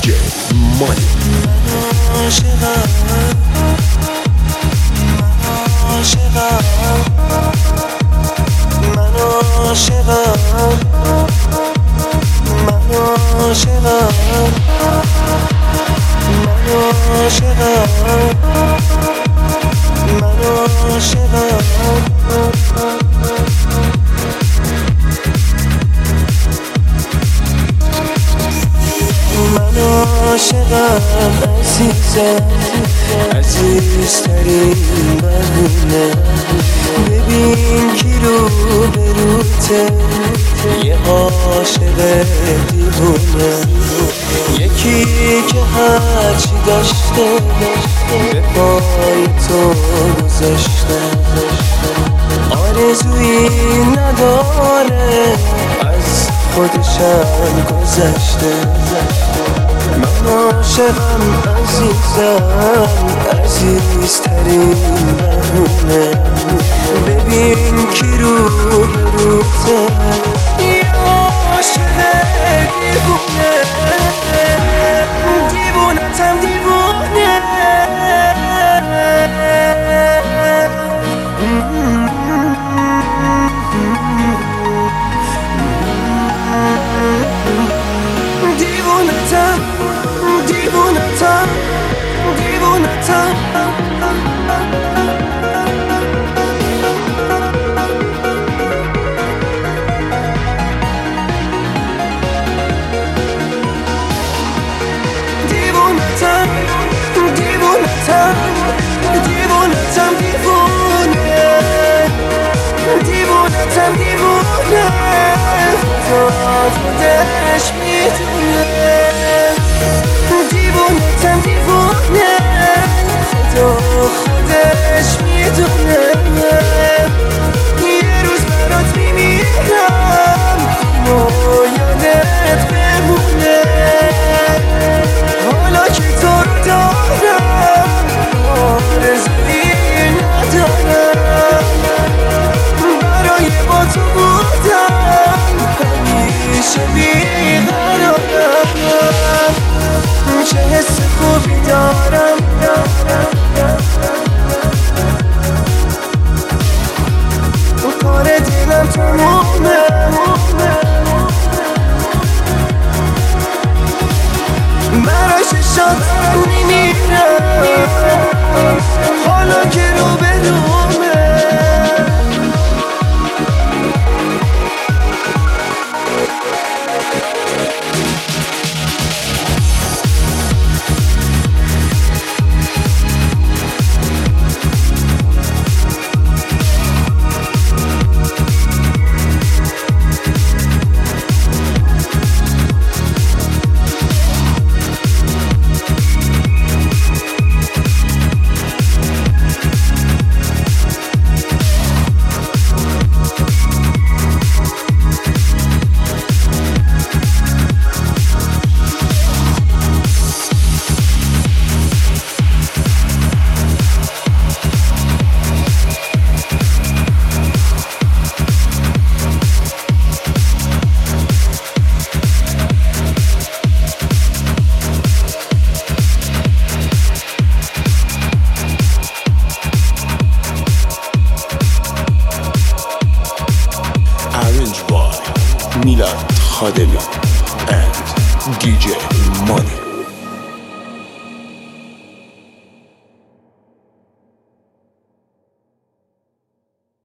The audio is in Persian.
DJ Money. عاشقم عزیزم عزیزترین بهونه ببین کی رو بروته یه عاشق دیوونه یکی که هرچی داشته به پای تو گذاشته آرزویی نداره از خودشم گذشته من عاشقم عزیزم عزیزترین بهونه ببین کی رو بروته یه عاشق دیوونه دیوونتم دیوونه دیوونتم دیوونتم دیوونتم دیوونتم دیوونتم دیوونتم دیوونه دیوونتم دیوونه خودش میدونه دیوونتم دیوونه خودش میدونه یه روز برات میمیرم و یادت بمونه حالا که تو رو دارم آرزویی ندارم برای با تو بودم همیشه بیقرارم چه حس خوبی دارم کار دلم تمومه برای ششات میمیرم حالا که رو بدومه Arranged by Milad Khademi and DJ Money.